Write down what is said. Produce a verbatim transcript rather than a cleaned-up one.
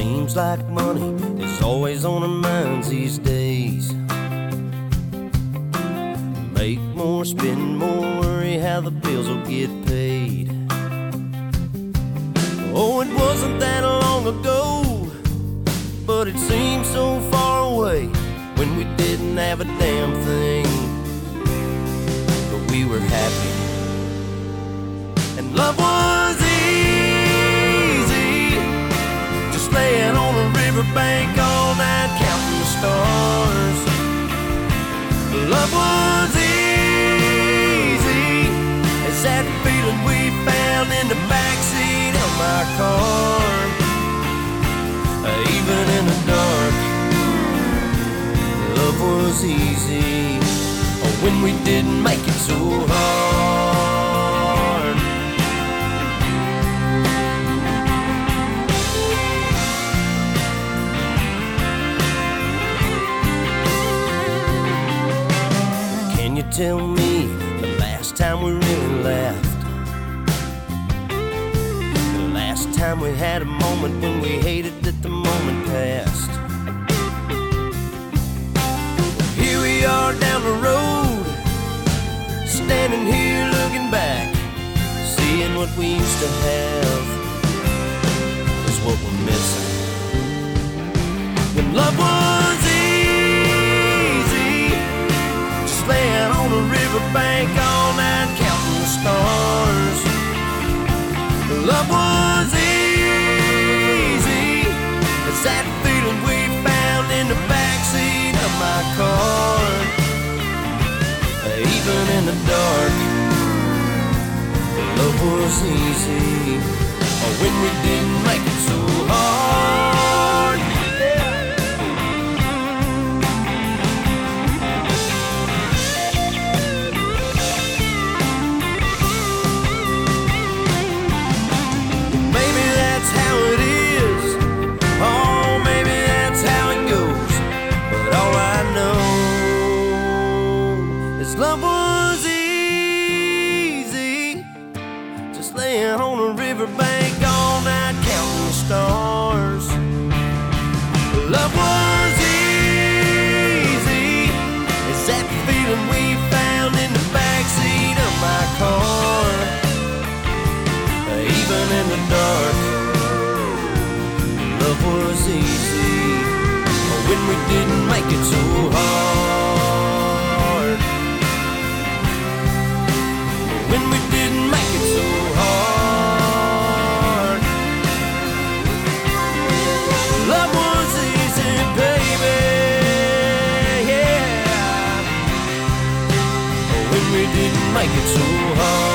Seems like money is always on our minds these days. Make more, spend more, worry how the bills will get paid. Oh, it wasn't that long ago, but it seems so far away, when we didn't have a damn thing, but we were happy, and love was easy, just laying on a riverbank all night counting the stars. Love was easy as that feeling we found in the backseat of my car. Even in the dark, love was easy when we didn't make it so hard. Can you tell me the last time we really laughed? The last time we had a moment when we hated that the moment passed. Here we are down the road, standing here looking back, seeing what we used to have is what we're missing. When love was easy, just laying on a riverbank all night counting the stars. Love was easy, it's that feeling we found in the backseat of my car. Even in the dark, love was easy when we didn't make it so hard. Maybe that's how it is, oh, maybe that's how it goes, but all I know is love was easy, just laying on a riverbank all night counting the stars. Love was easy, it's that feeling we found in the backseat of my car. Even in the dark, love was easy when we didn't make it so hard. When we didn't make it so hard. Love was easy, baby, yeah, when we didn't make it so hard.